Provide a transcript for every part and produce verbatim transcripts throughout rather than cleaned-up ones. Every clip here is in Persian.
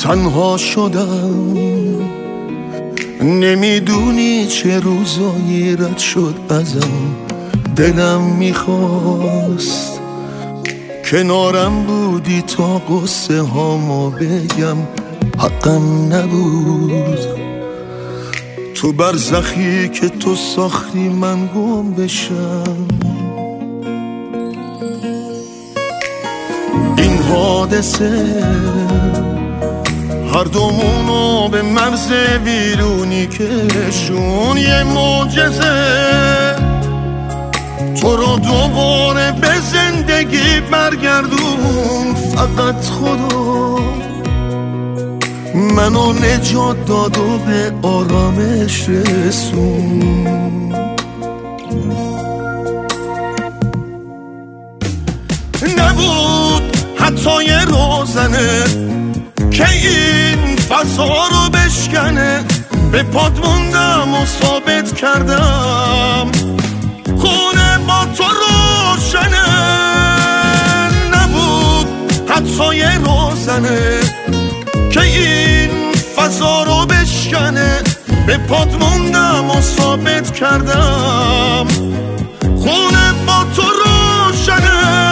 تنها شدم، نمیدونی چه روزایی رد شد ازم. دلم میخواست کنارم بودی تا قصه هامو بگم، حقم نبود تو برزخی که تو ساختی من گم بشم. این حادثه هر دومونو به مرز ویرونی کشون، یه معجزه تو رو دوباره به زندگی برگردون. فقط خدا منو نجات داد و به آرامش رسون. نبود حتی یه روزنه که این فضا رو بشکنه، به پاد موندم و ثابت کردم خونه با تو روشنه. نبود حتی یه روزنه که این فضا رو بشکنه، به پاد موندم و ثابت کردم خونه با تو روشنه.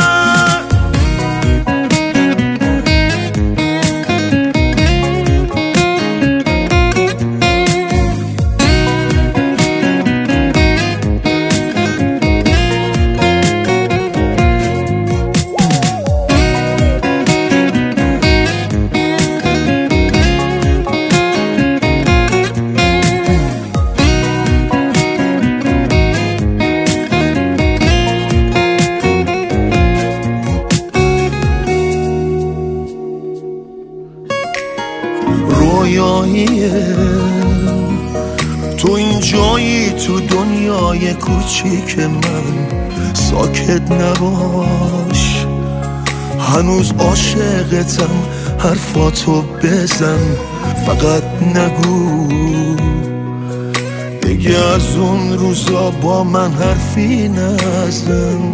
رویاییه تو این جایی تو دنیای کوچیک من، ساکت نباش هنوز عاشقتم، حرفاتو بزن فقط نگو دیگه از اون روزا با من حرفی نزن.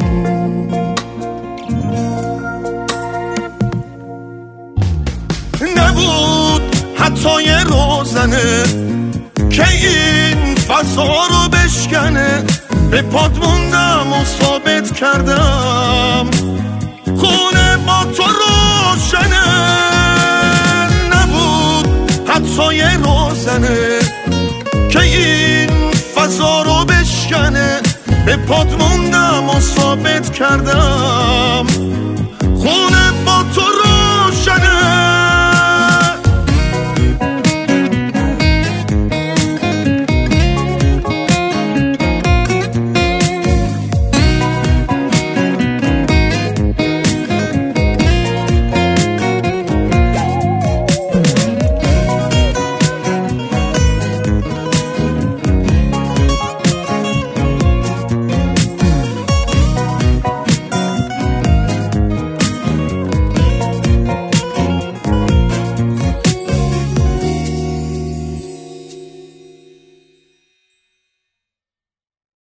نبود حتی یه روزنه که این فضا رو بشکنه، به پاد موندم و ثابت کردم خونه با تو روشنه. نبود حتی یه روزنه که این فضا رو بشکنه، به پاد موندم و ثابت کردم خونه با تو